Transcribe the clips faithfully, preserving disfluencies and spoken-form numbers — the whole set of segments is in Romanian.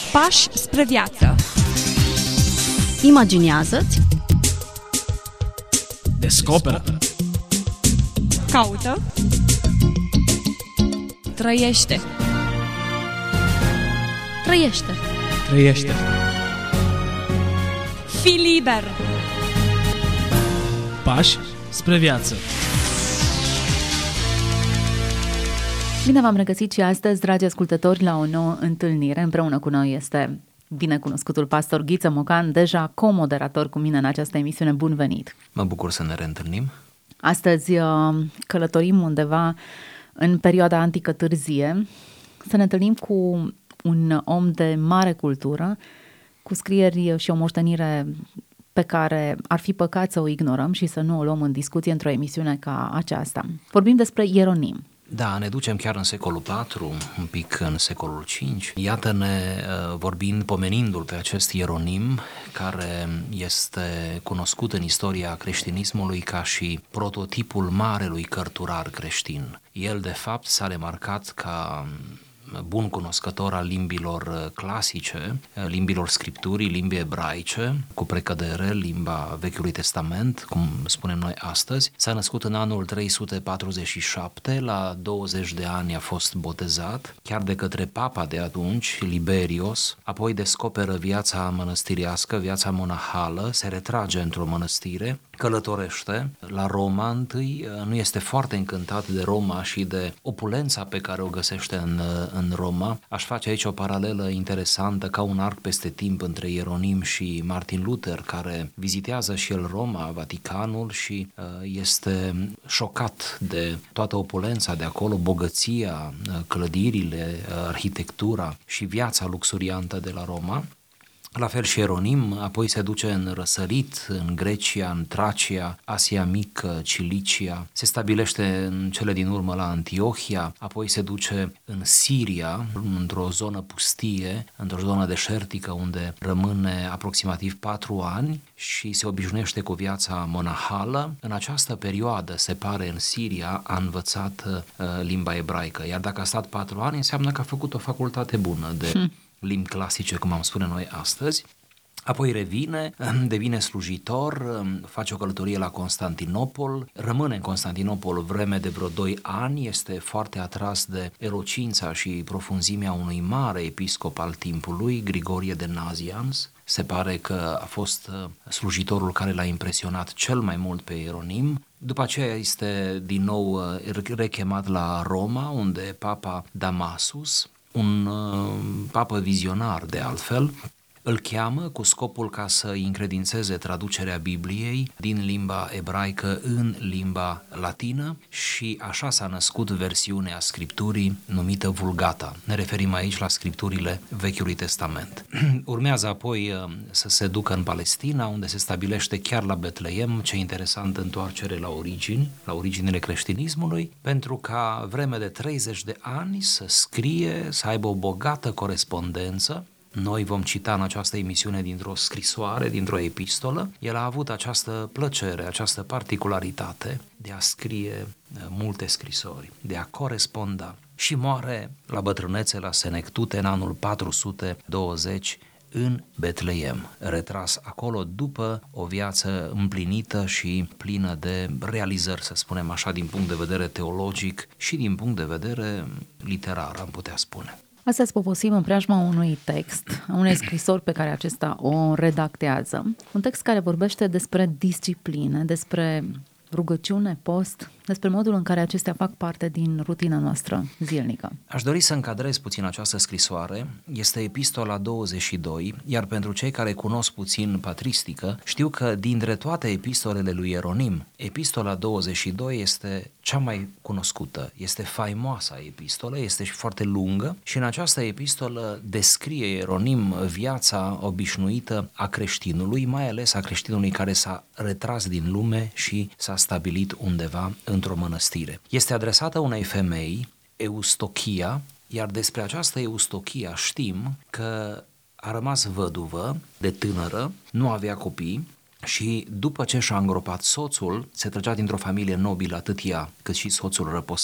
Pași spre viață. Imaginează-ți. Descoperă. Caută. Trăiește. Trăiește. Trăiește. Fii liber. Pași spre viață. Bine v-am regăsit și astăzi, dragi ascultători, la o nouă întâlnire. Împreună cu noi este binecunoscutul pastor Ghiță Mocan, deja co-moderator cu mine în această emisiune. Bun venit! Mă bucur să ne reîntâlnim. Astăzi călătorim undeva în perioada antică târzie, să ne întâlnim cu un om de mare cultură, cu scrieri și o moștenire pe care ar fi păcat să o ignorăm și să nu o luăm în discuție într-o emisiune ca aceasta. Vorbim despre Ieronim. Da, ne ducem chiar în secolul patru, un pic în secolul cinci. Iată-ne vorbind, pomenindu-l pe acest Ieronim, care este cunoscut în istoria creștinismului ca și prototipul marelui cărturar creștin. El, de fapt, s-a remarcat ca bun cunoscător al limbilor clasice, limbilor scripturii, limbii ebraice, cu precădere limba Vechiului Testament, cum spunem noi astăzi. S-a născut în anul trei sute patruzeci și șapte, la douăzeci de ani a fost botezat, chiar de către papa de atunci, Liberios, apoi descoperă viața mănăstiriască, viața monahală, se retrage într-o mănăstire, călătorește la Roma întâi, nu este foarte încântat de Roma și de opulența pe care o găsește în, în Roma. Aș face aici o paralelă interesantă, ca un arc peste timp, între Ieronim și Martin Luther, care vizitează și el Roma, Vaticanul, și este șocat de toată opulența de acolo, bogăția, clădirile, arhitectura și viața luxuriantă de la Roma. La fel și Ieronim, apoi se duce în răsărit, în Grecia, în Tracia, Asia Mică, Cilicia, se stabilește în cele din urmă la Antiohia, apoi se duce în Siria, într-o zonă pustie, într-o zonă deșertică, unde rămâne aproximativ patru ani și se obișnuiește cu viața monahală. În această perioadă, se pare, în Siria a învățat uh, limba ebraică, iar dacă a stat patru ani, înseamnă că a făcut o facultate bună de hmm. limbi clasice, cum am spune noi astăzi. Apoi revine, devine slujitor, face o călătorie la Constantinopol, rămâne în Constantinopol vreme de vreo doi ani, este foarte atras de elocința și profunzimea unui mare episcop al timpului, Grigorie de Nazianz. Se pare că a fost slujitorul care l-a impresionat cel mai mult pe Ieronim. După aceea este din nou rechemat la Roma, unde papa Damasus, un uh, papă vizionar de altfel, îl cheamă cu scopul ca să încredințeze traducerea Bibliei din limba ebraică în limba latină și așa s-a născut versiunea Scripturii numită Vulgata. Ne referim aici la Scripturile Vechiului Testament. Urmează apoi uh, să se ducă în Palestina, unde se stabilește chiar la Betleem, ce interesant, întoarcere la origini, la originile creștinismului, pentru ca vreme de treizeci de ani să scrie, să aibă o bogată corespondență. Noi vom cita în această emisiune dintr-o scrisoare, dintr-o epistolă. El a avut această plăcere, această particularitate de a scrie multe scrisori, de a coresponda și moare la bătrânețe la Senectute în anul patru sute douăzeci în Betleem, retras acolo după o viață împlinită și plină de realizări, să spunem așa, din punct de vedere teologic și din punct de vedere literar, am putea spune. Astăzi poposim în preajma unui text, unei scrisori pe care acesta o redactează. Un text care vorbește despre discipline, despre rugăciune, post, despre modul în care acestea fac parte din rutina noastră zilnică. Aș dori să încadrez puțin această scrisoare. Este epistola douăzeci și doi, iar pentru cei care cunosc puțin patristică, știu că dintre toate epistolele lui Ieronim, epistola douăzeci și doi este cea mai cunoscută, este faimoasa epistolă, este și foarte lungă și în această epistolă descrie Ieronim viața obișnuită a creștinului, mai ales a creștinului care s-a retras din lume și s-a stabilit undeva într-o mănăstire. Este adresată unei femei, Eustochia, iar despre această Eustochia știm că a rămas văduvă de tânără, nu avea copii și după ce și-a îngropat soțul, se trăgea dintr-o familie nobilă, atât ea cât și soțul răposat,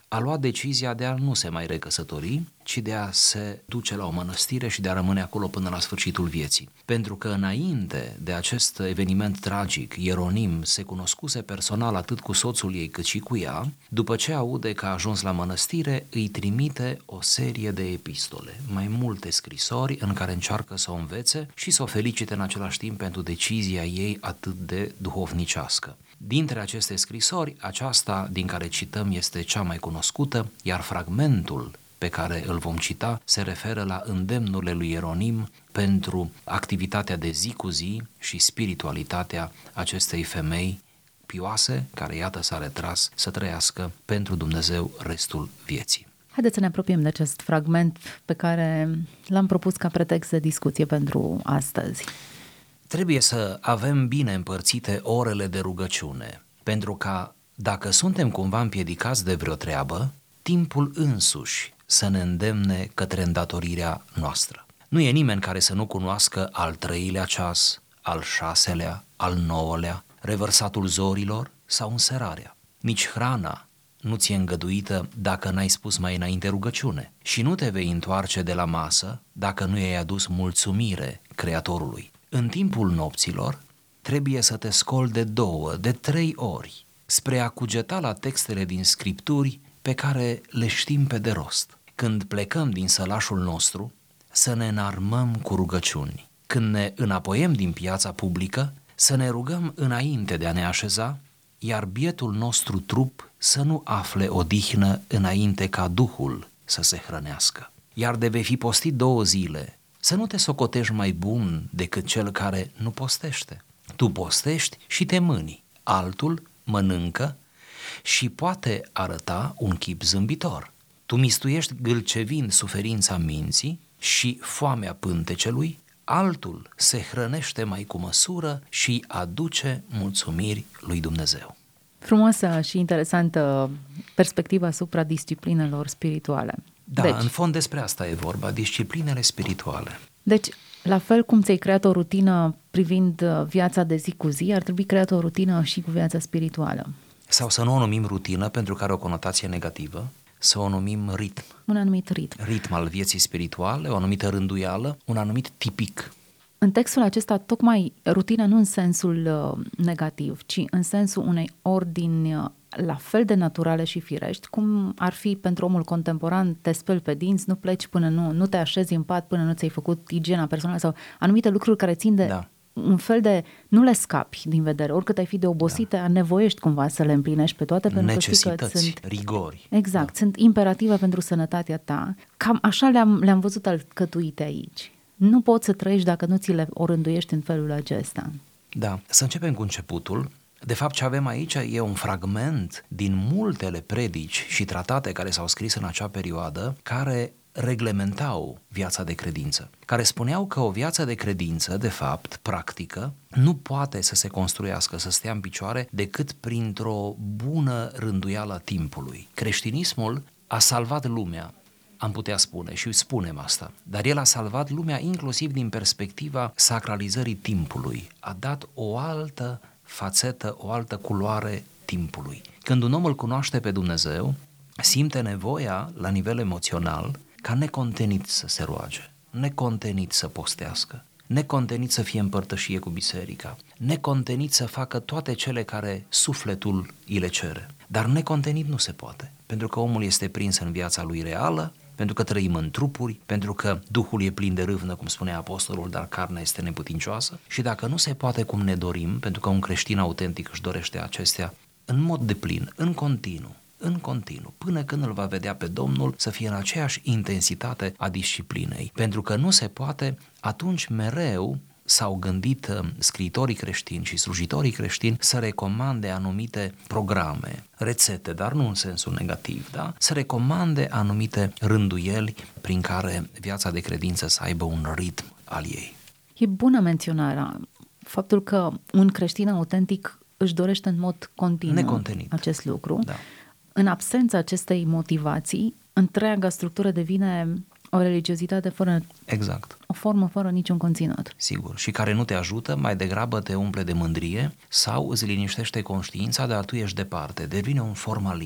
a luat decizia de a nu se mai recăsători, ci de a se duce la o mănăstire și de a rămâne acolo până la sfârșitul vieții. Pentru că înainte de acest eveniment tragic, Ieronim se cunoscuse personal atât cu soțul ei cât și cu ea. După ce aude că a ajuns la mănăstire, îi trimite o serie de epistole, mai multe scrisori în care încearcă să o învețe și să o felicite în același timp pentru decizia ei atât de duhovnicească. Dintre aceste scrisori, aceasta din care cităm este cea mai cunoscută, iar fragmentul pe care îl vom cita se referă la îndemnurile lui Ieronim pentru activitatea de zi cu zi și spiritualitatea acestei femei pioase, care iată s-a retras să trăiască pentru Dumnezeu restul vieții. Haideți să ne apropiem de acest fragment pe care l-am propus ca pretext de discuție pentru astăzi. Trebuie să avem bine împărțite orele de rugăciune, pentru că dacă suntem cumva împiedicați de vreo treabă, timpul însuși să ne îndemne către îndatorirea noastră. Nu e nimeni care să nu cunoască al treilea ceas, al șaselea, al nouălea, revărsatul zorilor sau înserarea. Nici hrana nu ți-e îngăduită dacă n-ai spus mai înainte rugăciune și nu te vei întoarce de la masă dacă nu i-ai adus mulțumire Creatorului. În timpul nopților trebuie să te scoli de două, de trei ori spre a cugeta la textele din Scripturi pe care le știm pe de rost. Când plecăm din sălașul nostru, să ne înarmăm cu rugăciuni. Când ne înapoiem din piața publică, să ne rugăm înainte de a ne așeza, iar bietul nostru trup să nu afle odihnă înainte ca Duhul să se hrănească. Iar de vei fi postit două zile, să nu te socotești mai bun decât cel care nu postește. Tu postești și te mâni, altul mănâncă și poate arăta un chip zâmbitor. Tu mistuiești gâlcevind suferința minții și foamea pântecelui, altul se hrănește mai cu măsură și aduce mulțumiri lui Dumnezeu. Frumoasă și interesantă perspectiva asupra disciplinelor spirituale. Da, deci, în fond despre asta e vorba, disciplinele spirituale. Deci, la fel cum ți-ai creat o rutină privind viața de zi cu zi, ar trebui creat o rutină și cu viața spirituală. Sau să nu o numim rutină pentru că are o conotație negativă, să o numim ritm. Un anumit ritm. Ritm al vieții spirituale, o anumită rânduială, un anumit tipic. În textul acesta, tocmai rutina nu în sensul uh, negativ, ci în sensul unei ordini uh, la fel de naturale și firești, cum ar fi pentru omul contemporan, te speli pe dinți, nu pleci până nu, nu te așezi în pat până nu ți-ai făcut igiena personală sau anumite lucruri care țin de da. un fel de, nu le scapi din vedere, oricât ai fi de obosită, da. nevoiești cumva să le împlinești pe toate, pentru că știi că sunt rigori. Exact, da. sunt imperative pentru sănătatea ta. Cam așa le-am, le-am văzut alcătuite aici. Nu poți să trăiești dacă nu ți le orânduiești în felul acesta. Da, să începem cu începutul. De fapt, ce avem aici e un fragment din multele predici și tratate care s-au scris în acea perioadă, care reglementau viața de credință, care spuneau că o viață de credință, de fapt, practică, nu poate să se construiască, să stea în picioare, decât printr-o bună rânduială a timpului. Creștinismul a salvat lumea, am putea spune, și spunem asta, dar el a salvat lumea inclusiv din perspectiva sacralizării timpului. A dat o altă fațetă, o altă culoare timpului. Când un om îl cunoaște pe Dumnezeu, simte nevoia la nivel emoțional ca necontenit să se roage, necontenit să postească, necontenit să fie în părtășie cu biserica, necontenit să facă toate cele care sufletul îi le cere. Dar necontenit nu se poate, pentru că omul este prins în viața lui reală, pentru că trăim în trupuri, pentru că Duhul e plin de râvnă, cum spunea apostolul, dar carnea este neputincioasă și dacă nu se poate cum ne dorim, pentru că un creștin autentic își dorește acestea în mod deplin, în continuu, în continuu, până când îl va vedea pe Domnul să fie în aceeași intensitate a disciplinei. Pentru că nu se poate, atunci mereu s-au gândit scriitorii creștini și slujitorii creștini să recomande anumite programe, rețete, dar nu în sensul negativ, da? Să recomande anumite rânduieli prin care viața de credință să aibă un ritm al ei. E bună menționarea, faptul că un creștin autentic își dorește în mod continuu Necontenit. acest lucru. Da. În absența acestei motivații, întreaga structură devine o religiozitate fără exact. o formă, fără niciun conținut. Sigur. Și care nu te ajută, mai degrabă te umple de mândrie sau îți liniștește conștiința, dar tu ești departe. Devine un formalism.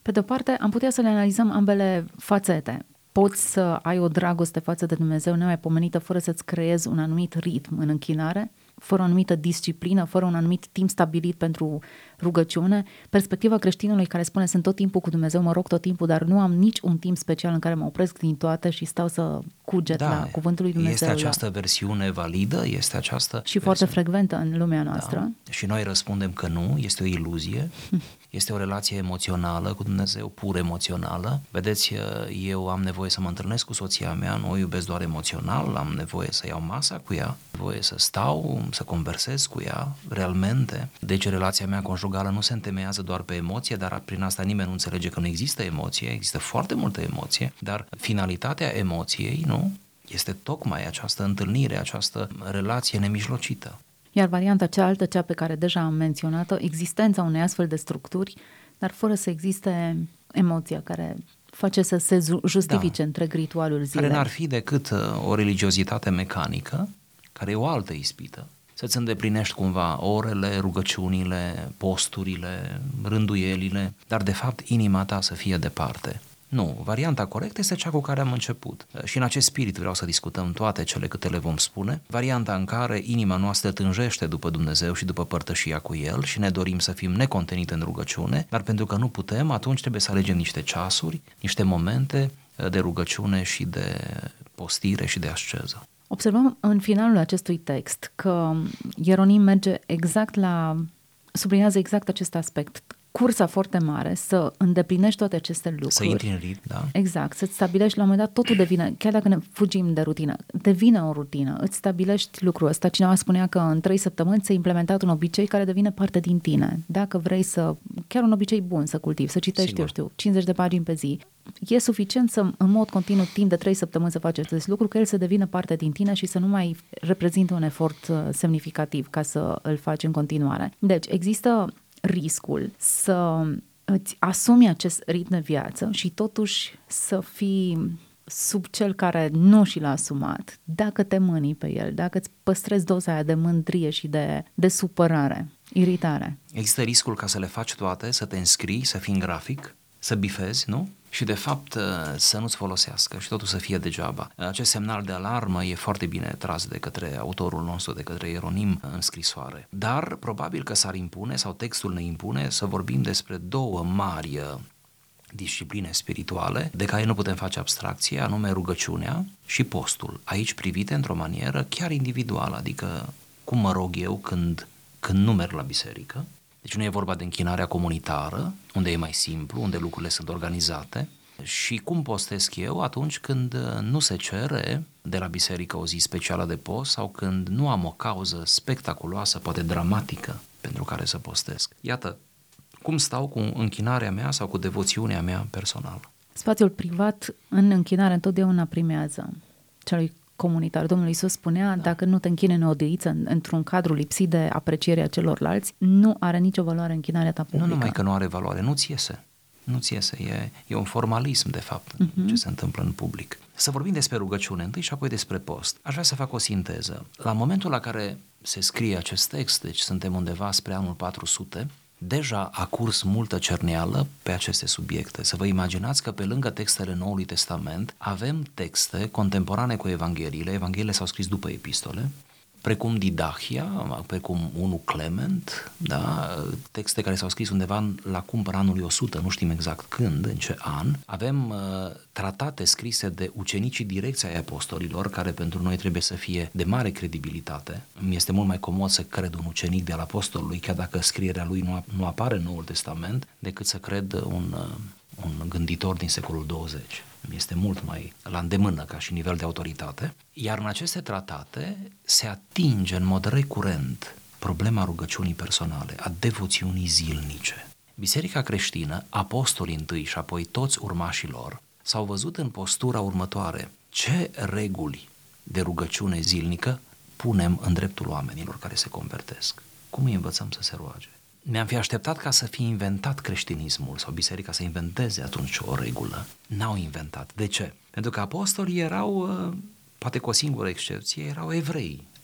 Pe de-o parte, am putea să le analizăm ambele fațete. Poți să ai o dragoste față de Dumnezeu nemaipomenită fără să-ți creezi un anumit ritm în închinare, fără o anumită disciplină, fără un anumit timp stabilit pentru rugăciune. Perspectiva creștinului care spune sunt tot timpul cu Dumnezeu, mă rog tot timpul, dar nu am nici un timp special în care mă opresc din toate și stau să cuget da, la cuvântul lui Dumnezeu. Este această la... versiune validă, este această și versiune... foarte frecventă în lumea noastră. Da. Și noi răspundem că nu, este o iluzie, este o relație emoțională cu Dumnezeu, pur emoțională. Vedeți, eu am nevoie să mă întâlnesc cu soția mea, nu o iubesc doar emoțional, am nevoie să iau masa cu ea, am nevoie să stau, să conversez cu ea, realmente. Deci relația mea conjugală nu se întemeiază doar pe emoție, dar prin asta nimeni nu înțelege că nu există emoție, există foarte multă emoție, dar finalitatea emoției, nu, este tocmai această întâlnire, această relație nemijlocită. Iar varianta cealaltă, cea pe care deja am menționat-o, existența unei astfel de structuri, dar fără să existe emoția care face să se justifice da. întreg ritualul zilei. Care n-ar fi decât o religiozitate mecanică, care e o altă ispită. Să-ți îndeplinești cumva orele, rugăciunile, posturile, rânduielile, dar de fapt inima ta să fie departe. Nu, varianta corectă este cea cu care am început. Și în acest spirit vreau să discutăm toate cele câte le vom spune. Varianta în care inima noastră tânjește după Dumnezeu și după părtășia cu El și ne dorim să fim necontenite în rugăciune, dar pentru că nu putem, atunci trebuie să alegem niște ceasuri, niște momente de rugăciune și de postire și de asceză. Observăm în finalul acestui text că Ieronim merge exact la, sublinează exact acest aspect. Cursa foarte mare, să îndeplinești toate aceste lucruri. Să intri în ritm, da? Exact, să-ți stabilești la un moment dat, totul devine, chiar dacă ne fugim de rutină, devine o rutină, îți stabilești lucrul ăsta. Cineva spunea că în trei săptămâni ți-ai implementat un obicei care devine parte din tine. Dacă vrei să, chiar un obicei bun să cultivi, să citești, Sigur. eu știu, cincizeci de pagini pe zi, e suficient să în mod continuu timp de trei săptămâni să faci acest lucru, că el să devină parte din tine și să nu mai reprezintă un efort semnificativ ca să îl faci în continuare. Deci există riscul să îți asumi acest ritm de viață și totuși să fii sub cel care nu și l-a asumat, dacă te mânii pe el, dacă îți păstrezi doza aia de mândrie și de, de supărare, iritare. Există riscul ca să le faci toate, să te înscrii, să fii în grafic, să bifezi, nu? Și de fapt să nu-ți folosească și totul să fie degeaba. Acest semnal de alarmă e foarte bine tras de către autorul nostru, de către Ieronim în scrisoare. Dar probabil că s-ar impune, sau textul ne impune, să vorbim despre două mari discipline spirituale de care nu putem face abstracție, anume rugăciunea și postul. Aici privite într-o manieră chiar individuală, adică cum mă rog eu când, când nu merg la biserică. Deci nu e vorba de închinarea comunitară, unde e mai simplu, unde lucrurile sunt organizate, și cum postesc eu atunci când nu se cere de la biserică o zi specială de post sau când nu am o cauză spectaculoasă, poate dramatică, pentru care să postesc. Iată, cum stau cu închinarea mea sau cu devoțiunea mea personală. Spațiul privat în închinare întotdeauna primează celui comunitar. Domnul Iisus spunea, da. Dacă nu te închini în odăiță, într-un cadru lipsit de aprecierea celorlalți, nu are nicio valoare închinarea ta publică. Nu numai că nu are valoare, nu-ți iese. Nu-ți iese, e, e un formalism, de fapt, uh-huh. ce se întâmplă în public. Să vorbim despre rugăciune întâi și apoi despre post. Aș vrea să fac o sinteză. La momentul la care se scrie acest text, deci suntem undeva spre anul patru sute, deja a curs multă cerneală pe aceste subiecte. Să vă imaginați că pe lângă textele Noului Testament avem texte contemporane cu Evangheliile. Evangheliile s-au scris după epistole, precum Didahia, precum unu Clement, da? Texte care s-au scris undeva la cumpăr anului o sută, nu știm exact când, în ce an. Avem uh, tratate scrise de ucenicii direcția ai apostolilor, care pentru noi trebuie să fie de mare credibilitate. Mi este mult mai comod să cred un ucenic de al apostolului, chiar dacă scrierea lui nu, nu apare în Noul Testament, decât să cred un, uh, un gânditor din secolul douăzeci. Este mult mai la îndemână ca și nivel de autoritate, iar în aceste tratate se atinge în mod recurent problema rugăciunii personale, a devoțiunii zilnice. Biserica creștină, apostolii întâi și apoi toți urmașii lor, s-au văzut în postura următoare: ce reguli de rugăciune zilnică punem în dreptul oamenilor care se convertesc? Cum îi învățăm să se roage? Mi-am fi așteptat ca să fie inventat creștinismul sau biserica să inventeze atunci o regulă. N-au inventat. De ce? Pentru că apostolii erau, poate cu o singură excepție, erau evrei.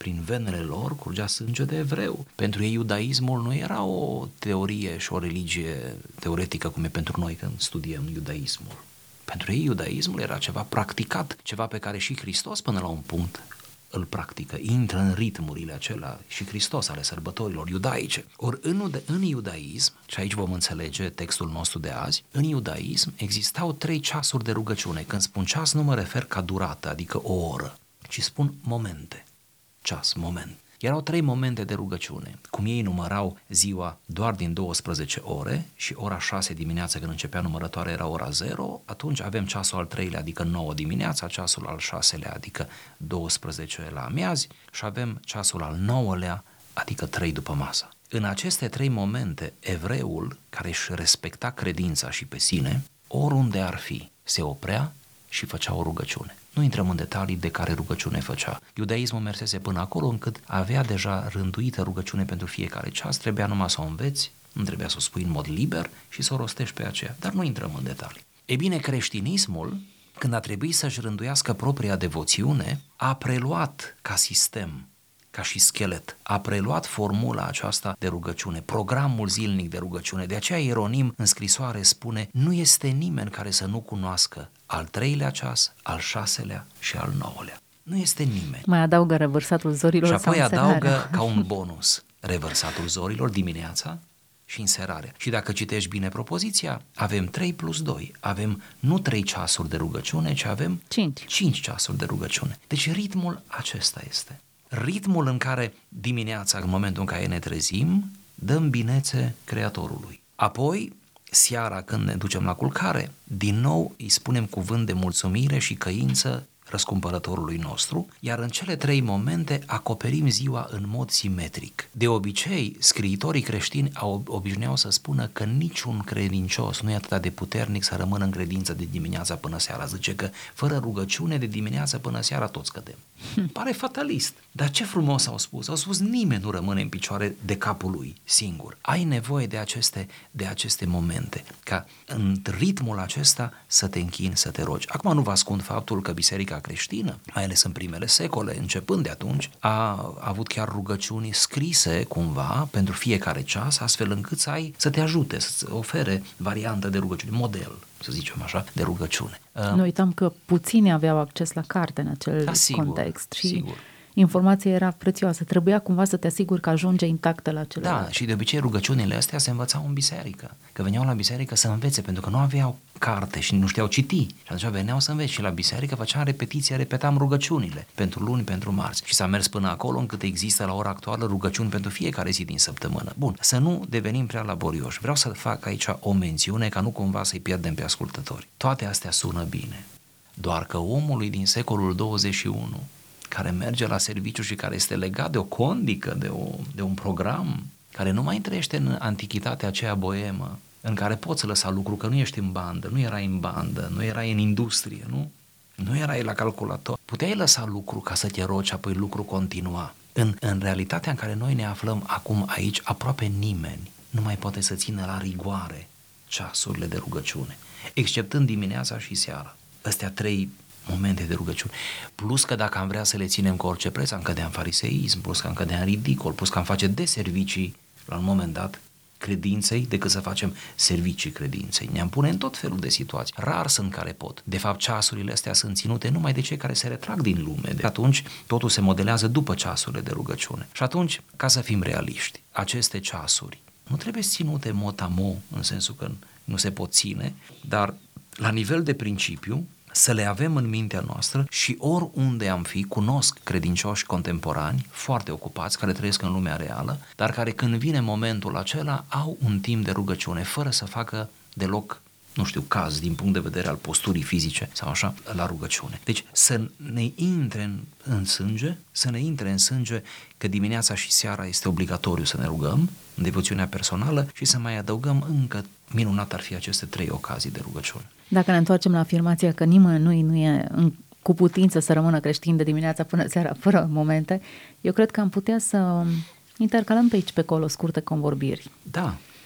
prin venele lor curgea sânge de evreu. Pentru ei iudaismul nu era o teorie și o religie teoretică cum e pentru noi când studiem iudaismul. Pentru ei iudaismul era ceva practicat, ceva pe care și Hristos până la un punct îl practică, intră în ritmurile acelea și Hristos ale sărbătorilor iudaice. Ori în, în iudaism, și aici vom înțelege textul nostru de azi, în iudaism existau trei ceasuri de rugăciune. Când spun ceas nu mă refer ca durată, adică o oră, ci spun momente, ceas, moment. Erau trei momente de rugăciune. Cum ei numărau ziua doar din douăsprezece ore și ora șase dimineața când începea numărătoarea era ora zero, atunci avem ceasul al treilea, adică nouă dimineața, ceasul al șaselea, adică douăsprezece la amiazi și avem ceasul al nouălea, adică trei după masa. În aceste trei momente, evreul, care își respecta credința și pe sine, oriunde ar fi, se oprea și făcea o rugăciune. Nu intrăm în detalii de care rugăciune făcea. Iudaismul mersese până acolo încât avea deja rânduită rugăciune pentru fiecare ceas, trebuia numai să o înveți, nu trebuia să o spui în mod liber și să o rostești pe aceea, dar nu intrăm în detalii. E bine, creștinismul, când a trebuit să-și rânduiască propria devoțiune, a preluat ca sistem, ca și schelet, a preluat formula aceasta de rugăciune, programul zilnic de rugăciune. De aceea Ieronim în scrisoare spune, nu este nimeni care să nu cunoască al treilea ceas, al șaselea și al nouălea. Nu este nimeni. Mai adaugă revărsatul zorilor. Și apoi sau adaugă ca un bonus revărsatul zorilor dimineața și înserarea. Și dacă citești bine propoziția, avem trei plus doi. Avem nu trei ceasuri de rugăciune, ci avem cinci. cinci ceasuri de rugăciune. Deci ritmul acesta este. Ritmul în care dimineața, în momentul în care ne trezim, dăm binețe Creatorului. Apoi, seara când ne ducem la culcare, din nou îi spunem cuvânt de mulțumire și căință răscumpărătorului nostru, iar în cele trei momente acoperim ziua în mod simetric. De obicei, scriitorii creștini au obișnuiau să spună că niciun credincios nu e atât de puternic să rămână în credință de dimineața până seara. Zice că fără rugăciune de dimineața până seara toți cădem. Pare fatalist, dar ce frumos au spus. Au spus nimeni nu rămâne în picioare de capul lui singur. Ai nevoie de aceste, de aceste momente, ca în ritmul acesta să te închini, să te rogi. Acum nu vă ascund faptul că biserica creștină, mai ales în primele secole, începând de atunci, a avut chiar rugăciuni scrise cumva pentru fiecare ceas, astfel încât să ai, să te ajute, să-ți ofere variantă de rugăciune, model, să zicem așa, de rugăciune. Nu uităm că puțini aveau acces la carte în acel da, sigur, context și sigur. Informația era prețioasă. Trebuia cumva să te asiguri că ajunge intactă la celălalt. Da, și de obicei rugăciunile astea se învățau în biserică. Că veneau la biserică să învețe, pentru că nu aveau carte și nu știau citi. Și atunci veneau să învețe și la biserică făceam repetiție, repetam rugăciunile pentru luni, pentru marți. Și s-a mers până acolo încât există la ora actuală rugăciuni pentru fiecare zi din săptămână. Bun, să nu devenim prea laborioși. Vreau să fac aici o mențiune ca nu cumva să-i pierdem pe ascultători. Toate astea sună bine. Doar că omului din secolul douăzeci și unu care merge la serviciu și care este legat de o condică, de, o, de un program, care nu mai trăiește în antichitatea aceea boemă, în care poți lăsa lucru, că nu ești în bandă, nu erai în bandă, nu erai în industrie, nu? Nu erai la calculator. Puteai lăsa lucru ca să te rogi, apoi lucru continua. În, în realitatea în care noi ne aflăm acum aici, aproape nimeni nu mai poate să țină la rigoare ceasurile de rugăciune, exceptând dimineața și seara. Astea trei momente de rugăciune. Plus că dacă am vrea să le ținem cu orice preț, am cădea în fariseism, plus că am cădea în ridicol, plus că am face de servicii, la un moment dat, credinței, decât să facem servicii credinței. Ne-am pune în tot felul de situații. Rar sunt care pot. De fapt, ceasurile astea sunt ținute numai de cei care se retrag din lume. De atunci, totul se modelează după ceasurile de rugăciune. Și atunci, ca să fim realiști, aceste ceasuri nu trebuie ținute mot-a-mot, în sensul că nu se pot ține, dar la nivel de principiu, să le avem în mintea noastră și oriunde am fi, cunosc credincioși contemporani foarte ocupați, care trăiesc în lumea reală, dar care când vine momentul acela au un timp de rugăciune, fără să facă deloc, nu știu, caz din punct de vedere al posturii fizice sau așa, la rugăciune. Deci să ne intre în, în sânge, să ne intre în sânge că dimineața și seara este obligatoriu să ne rugăm, în devoțiunea personală, și să mai adăugăm încă, minunat ar fi aceste trei ocazii de rugăciune. Dacă ne întoarcem la afirmația că nimănui nu e în, cu putință să rămână creștin de dimineața până seara fără momente, eu cred că am putea să intercalăm pe aici pe acolo scurte convorbiri. Da,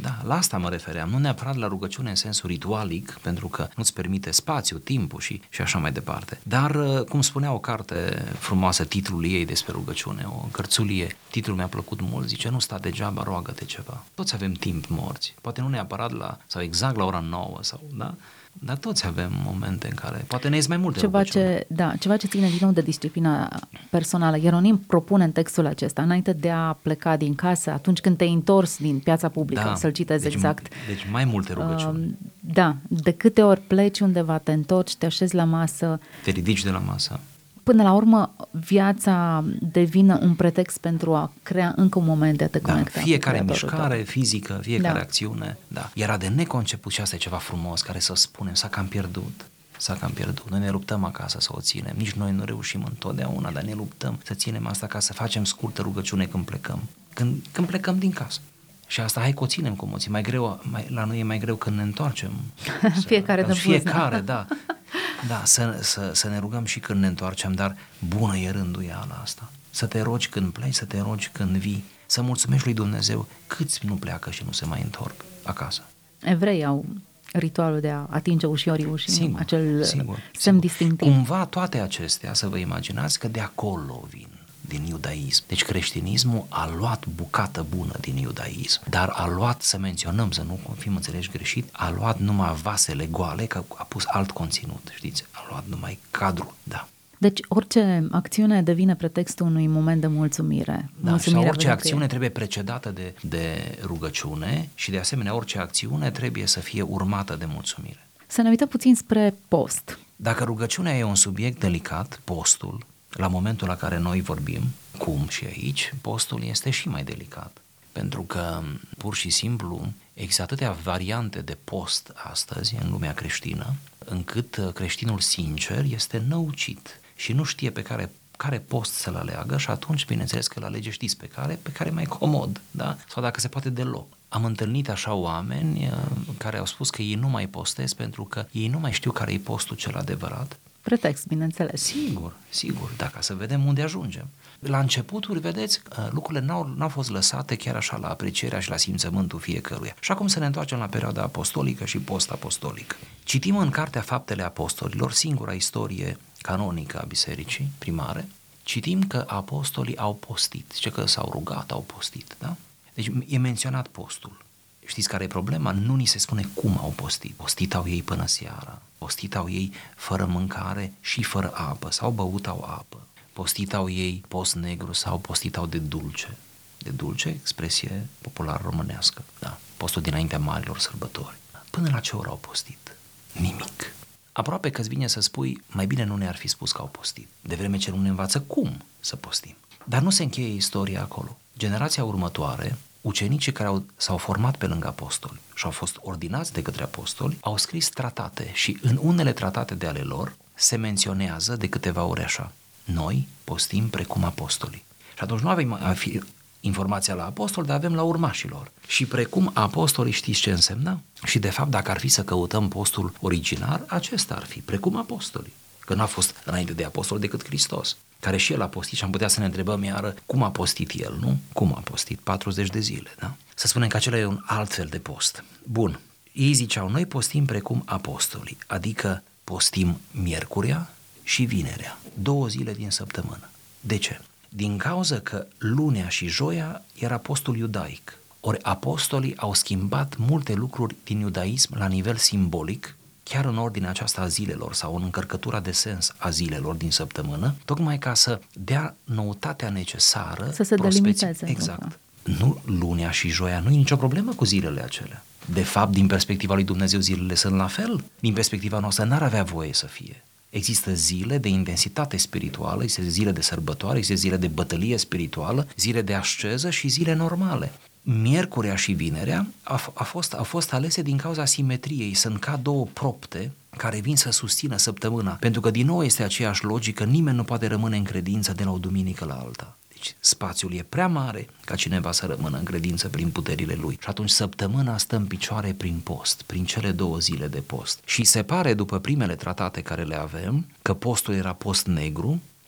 Da, la asta mă refeream, nu neapărat la rugăciune în sensul ritualic, pentru că nu-ți permite spațiu, timpul și, și așa mai departe. Dar, cum spunea o carte frumoasă, titlul ei despre rugăciune, o cărțulie, titlul mi-a plăcut mult, zice, nu sta degeaba, roagă-te ceva. Toți avem timp morți, poate nu neapărat la, sau exact la ora nouă, sau, da? Dar toți avem momente în care poate ne ies mai multe ceva ce, da, ceva ce ține din nou de disciplina personală. Ieronim propune în textul acesta, înainte de a pleca din casă, atunci când te-ai întors din piața publică, da, să-l citez deci, exact. Deci mai multe rugăciuni. Uh, da, de câte ori pleci undeva, te întorci, te așezi la masă. Te ridici de la masă. Până la urmă, viața devine un pretext pentru a crea încă un moment de a te da, conecta. Fiecare mișcare tău. fizică, fiecare da. acțiune, da. Era de neconceput și asta e ceva frumos, care să spunem, s-a cam pierdut. S-a cam pierdut. Noi ne luptăm acasă să o ținem. Nici noi nu reușim întotdeauna, dar ne luptăm să ținem asta ca să facem scurtă rugăciune când plecăm. Când, când plecăm din casă. Și asta hai că o ținem cum o țin. Mai greu, mai, la noi e mai greu când ne întoarcem. Fiecare de Fiecare, da. Da, să, să, să ne rugăm și când ne întoarcem, dar bună e rânduiala asta. Să te rogi când pleci, să te rogi când vii, să mulțumești lui Dumnezeu câți nu pleacă și nu se mai întorc acasă. Evreii au ritualul de a atinge ușorii ușii, sigur, acel sigur, semn sigur. distinctiv. Cumva toate acestea, să vă imaginați că de acolo vin, din iudaism. Deci creștinismul a luat bucată bună din iudaism, dar a luat, să menționăm, să nu fim înțeleși greșit, a luat numai vasele goale, că a pus alt conținut, știți? A luat numai cadrul, da. Deci orice acțiune devine pretextul unui moment de mulțumire. Da, sau orice acțiune trebuie precedată de, de rugăciune și de asemenea orice acțiune trebuie să fie urmată de mulțumire. Să ne uităm puțin spre post. Dacă rugăciunea e un subiect delicat, postul, la momentul la care noi vorbim, cum și aici, postul este și mai delicat. Pentru că, pur și simplu, există atâtea variante de post astăzi în lumea creștină, încât creștinul sincer este năucit și nu știe pe care, care post să-l aleagă și atunci, bineînțeles că îl alege, știți pe care? Pe care e mai comod, da? Sau dacă se poate deloc. Am întâlnit așa oameni care au spus că ei nu mai postez pentru că ei nu mai știu care e postul cel adevărat. Pretext, bineînțeles. Sigur, sigur, dacă să vedem unde ajungem. La începuturi, vedeți, lucrurile n-au, n-au fost lăsate chiar așa la aprecierea și la simțământul fiecăruia. Și acum să ne întoarcem la perioada apostolică și post-apostolică. Citim în Cartea Faptele Apostolilor, singura istorie canonică a bisericii primare, citim că apostolii au postit, zice că s-au rugat, au postit, da? Deci e menționat postul. Știți care e problema? Nu ni se spune cum au postit. Postitau ei până seara, postitau ei fără mâncare și fără apă, sau băutau apă. Postitau ei post negru sau postitau de dulce. De dulce, expresie popular românească, da. Postul dinaintea marilor sărbători. Până la ce oră au postit? Nimic. Aproape că îți vine să spui, mai bine nu ne-ar fi spus că au postit, de vreme ce nu ne învață cum să postim. Dar nu se încheie istoria acolo. Generația următoare, ucenicii care au, s-au format pe lângă apostoli și au fost ordinați de către apostoli, au scris tratate și în unele tratate de ale lor se menționează de câteva ori așa: noi postim precum apostolii. Și atunci nu avem informația la apostoli, dar avem la urmașilor. Și precum apostolii, știți ce însemna? Și de fapt, dacă ar fi să căutăm postul originar, acesta ar fi, precum apostolii. Că n-a fost înainte de apostol decât Hristos, care și el a postit și am putea să ne întrebăm iară cum a postit el, nu? Cum a postit? patruzeci de zile, da? Să spunem că acela e un alt fel de post. Bun, ei ziceau, noi postim precum apostolii, adică postim miercurea și vinerea, două zile din săptămână. De ce? Din cauza că lunea și joia era postul iudaic. Ori apostolii au schimbat multe lucruri din iudaism la nivel simbolic, chiar în ordinea aceasta a zilelor sau în încărcătura de sens a zilelor din săptămână, tocmai ca să dea noutatea necesară. Să se delimiteze. Exact. Nu, lunea și joia nu e nicio problemă cu zilele acelea. De fapt, din perspectiva lui Dumnezeu, zilele sunt la fel. Din perspectiva noastră, n-ar avea voie să fie. Există zile de intensitate spirituală, există zile de sărbătoare, există zile de bătălie spirituală, zile de asceză și zile normale. Miercurea și vinerea a, a, fost, a fost alese din cauza simetriei, sunt ca două propte care vin să susțină săptămâna, pentru că din nou este aceeași logică, nimeni nu poate rămâne în credință de la o duminică la alta. Deci spațiul e prea mare ca cineva să rămână în credință prin puterile lui. Și atunci săptămâna stă în picioare prin post, prin cele două zile de post. Și se pare, după primele tratate care le avem, că postul era post negru,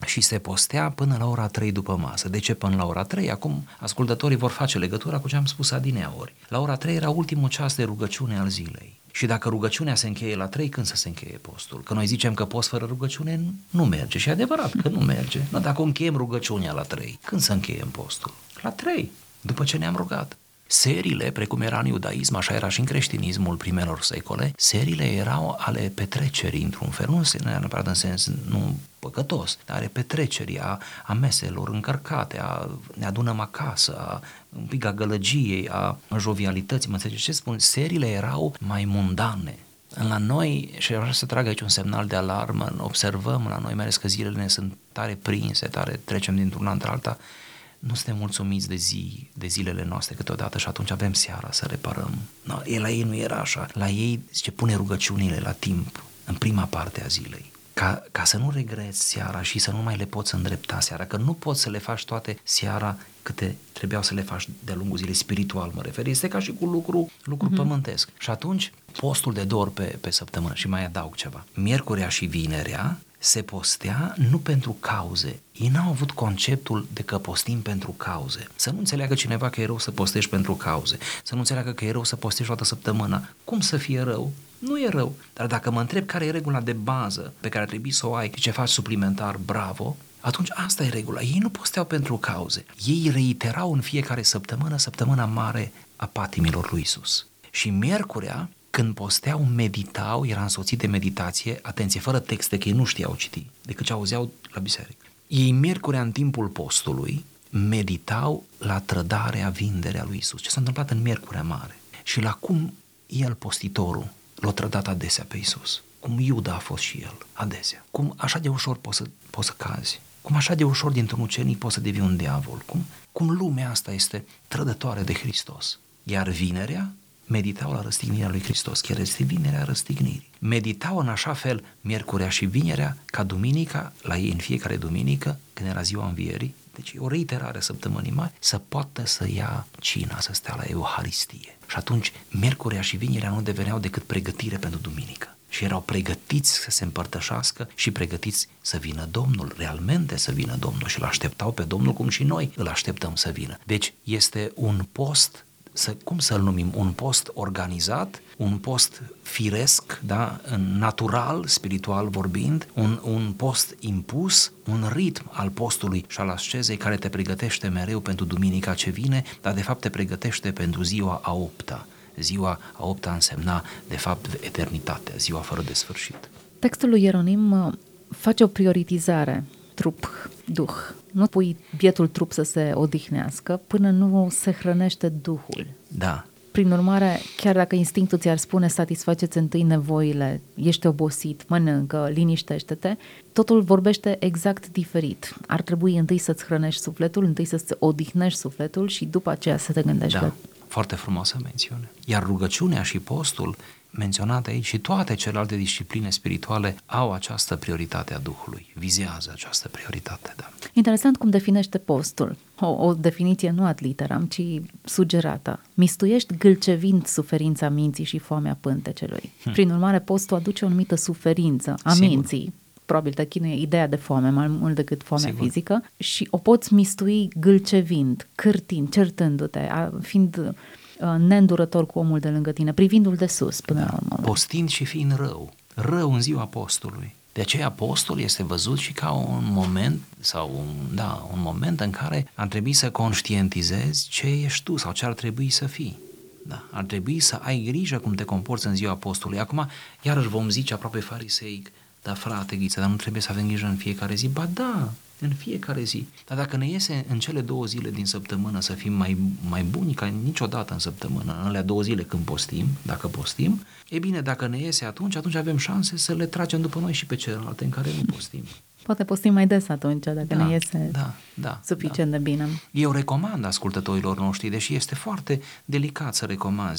și se postea până la ora trei după masă. De ce până la ora trei? Acum ascultătorii vor face legătura cu ce am spus adineauri. La ora trei era ultimul ceas de rugăciune al zilei. Și dacă rugăciunea se încheie la trei, când să se încheie postul? Că noi zicem că post fără rugăciune nu merge și e adevărat că nu merge. No, dacă încheiem rugăciunea la trei, când să încheiem postul? La trei, după ce ne-am rugat. Serile, precum era în iudaism, așa era și în creștinismul primelor secole, serile erau ale petrecerii într-un fel, nu neapărat în sens nu păcătos, dar ale petrecerii, a, a meselor încărcate, a ne adunăm acasă, a un pic a gălăgiei, a jovialității, mă înțelegeți ce spun? Serile erau mai mundane. La noi, și vreau să trag aici un semnal de alarmă, observăm la noi, mai ales că zilele ne sunt tare prinse, tare trecem dintr-una într-alta, nu suntem mulțumiți de zi, de zilele noastre câteodată și atunci avem seara să reparăm. No, la ei nu era așa. La ei, zice, pune rugăciunile la timp, în prima parte a zilei. Ca, ca să nu regreți seara și să nu mai le poți îndrepta seara, că nu poți să le faci toate seara câte trebuiau să le faci de-a lungul zilei, spiritual mă refer. Este ca și cu lucru, lucru uh-huh. pământesc. Și atunci, postul de două ori pe, pe săptămână, și mai adaug ceva, miercurea și vinerea se postea nu pentru cauze. Ei n-au avut conceptul de că postim pentru cauze. Să nu înțeleagă cineva că e rău să postești pentru cauze. Să nu înțeleagă că e rău să postești toată săptămâna. Cum să fie rău? Nu e rău. Dar dacă mă întreb care e regula de bază pe care ar trebui să o ai, ce faci suplimentar, bravo, atunci asta e regula. Ei nu posteau pentru cauze. Ei reiterau în fiecare săptămână, săptămâna mare a patimilor lui Iisus. Și miercurea, când posteau, meditau, era însoțit de meditație, atenție, fără texte, că ei nu știau citi, decât ce auzeau la biserică. Ei miercurea, în timpul postului, meditau la trădarea, vinderea lui Iisus. Ce s-a întâmplat în miercurea mare? Și la cum el, postitorul, l-a trădat adesea pe Iisus. Cum Iuda a fost și el, adesea. Cum așa de ușor poți să, poți să cazi. Cum așa de ușor dintr-un ucenic poți să devii un diavol. Cum, cum lumea asta este trădătoare de Hristos. Iar vinerea, meditau la răstignirea lui Hristos, chiar este vinerea răstignirii. Meditau în așa fel miercurea și vinerea, ca duminica, la ei în fiecare duminică, când era ziua învierii, deci o reiterare săptămânii mari, să poată să ia cina, să stea la Euharistie. Și atunci miercurea și vinerea nu deveneau decât pregătire pentru duminică. Și erau pregătiți să se împărtășească și pregătiți să vină Domnul, realmente să vină Domnul, și îl așteptau pe Domnul cum și noi îl așteptăm să vină. Deci este un post, să, cum să-l numim, un post organizat, un post firesc, da, natural, spiritual vorbind, un, un post impus, un ritm al postului și al ascezei care te pregătește mereu pentru duminica ce vine, dar de fapt te pregătește pentru ziua a opta. Ziua a opta însemna, de fapt, eternitatea, ziua fără de sfârșit. Textul lui Ieronim face o prioritizare, trup, duh. Nu pui bietul trup să se odihnească până nu se hrănește duhul. Da. Prin urmare, chiar dacă instinctul ți-ar spune satisfaceți întâi nevoile, ești obosit, mănâncă, liniștește-te, totul vorbește exact diferit. Ar trebui întâi să-ți hrănești sufletul, întâi să-ți odihnești sufletul și după aceea să te gândești. Da, la... foarte frumoasă mențiune. Iar rugăciunea și postul menționate aici și toate celelalte discipline spirituale au această prioritate a Duhului, vizează această prioritate, da. Interesant cum definește postul. O, o definiție nu ad literam, ci sugerată. Mistuiești gâlcevind suferința minții și foamea pântecelui. Hm. Prin urmare, postul aduce o anumită suferință a Sigur. minții. Probabil te chinuie ideea de foame mai mult decât foamea Sigur. fizică și o poți mistui gâlcevind, cârtind, certându-te, fiind neîndurător cu omul de lângă tine, privindu-l de sus până da. la urmă. Postind și fiind rău, rău în ziua postului. De aceea postul este văzut și ca un moment sau un, da, un moment în care ar trebui să conștientizezi ce ești tu sau ce ar trebui să fii. Da, ar trebui să ai grijă cum te comporți în ziua postului. Acum, iarăși vom zice aproape fariseic, da, frate Ghiță, dar nu trebuie să avem grijă în fiecare zi? Ba da, în fiecare zi. Dar dacă ne iese în cele două zile din săptămână să fim mai, mai buni ca niciodată în săptămână, în alea două zile când postim, dacă postim, e bine, dacă ne iese atunci, atunci avem șanse să le tragem după noi și pe celelalte în care nu postim. Poate postim mai des atunci, dacă da, ne iese da, da, suficient da. de bine. Eu recomand ascultătorilor noștri, deși este foarte delicat să recomanzi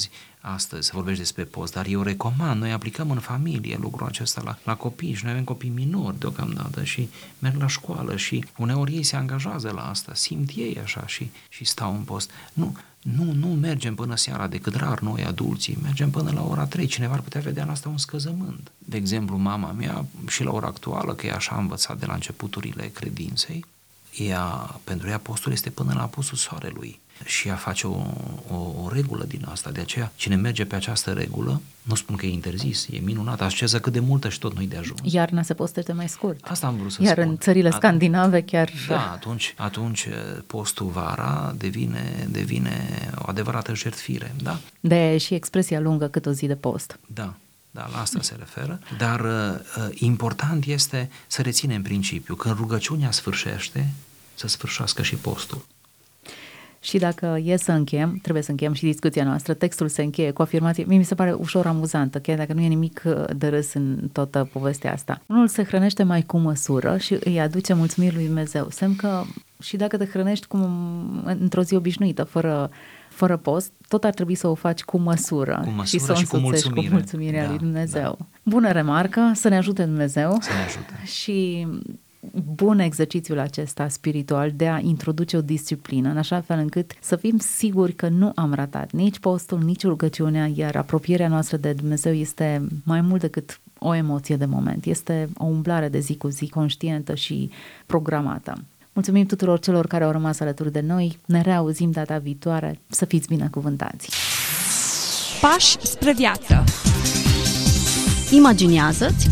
astăzi, să vorbești despre post, dar eu recomand, noi aplicăm în familie lucrul acesta la, la copii și noi avem copii minori deocamdată și merg la școală și uneori ei se angajează la asta, simt ei așa și, și stau în post. Nu, nu, nu mergem până seara, decât rar noi adulții, mergem până la ora trei, cineva ar putea vedea în asta un scăzământ. De exemplu, mama mea, și la ora actuală, că e așa învățat de la începuturile credinței, ea, pentru ea postul este până la apusul soarelui și ea face o, o, o regulă din asta. De aceea, cine merge pe această regulă, nu spun că e interzis, e minunat, asceză cât de multă și tot nu-i de ajuns. Iarna se postește mai scurt. Asta am vrut să Iar spun. în țările At- scandinave chiar... Da, atunci, atunci postul vara devine, devine o adevărată jertfire, da? De și expresia lungă cât o zi de post. Da. Da, la asta se referă, dar uh, important este să reținem principiul, când rugăciunea sfârșește, să sfârșească și postul. Și dacă e să încheiem, trebuie să încheiem și discuția noastră, textul se încheie cu afirmație, mie mi se pare ușor amuzantă, chiar dacă nu e nimic de râs în toată povestea asta. Unul se hrănește mai cu măsură și îi aduce mulțumiri lui Dumnezeu. Semn că și dacă te hrănești cum într-o zi obișnuită, fără fără post, tot ar trebui să o faci cu măsură, cu măsură și să o și cu însuțești mulțumire. cu mulțumirea Da, lui Dumnezeu. da. Bună remarcă, să ne ajute Dumnezeu. Să ne ajute. Și bun exercițiul acesta spiritual de a introduce o disciplină, în așa fel încât să fim siguri că nu am ratat nici postul, nici rugăciunea, iar apropierea noastră de Dumnezeu este mai mult decât o emoție de moment. Este o umblare de zi cu zi, conștientă și programată. Mulțumim tuturor celor care au rămas alături de noi. Ne reauzim data viitoare. Să fiți binecuvântați! Pași spre viață. Imaginează-ți,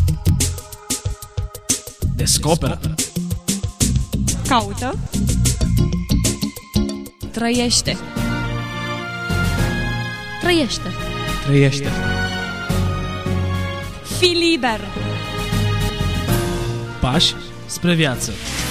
Descoperă. Caută. Trăiește. trăiește. Trăiește. Fii liber. Pași spre viață.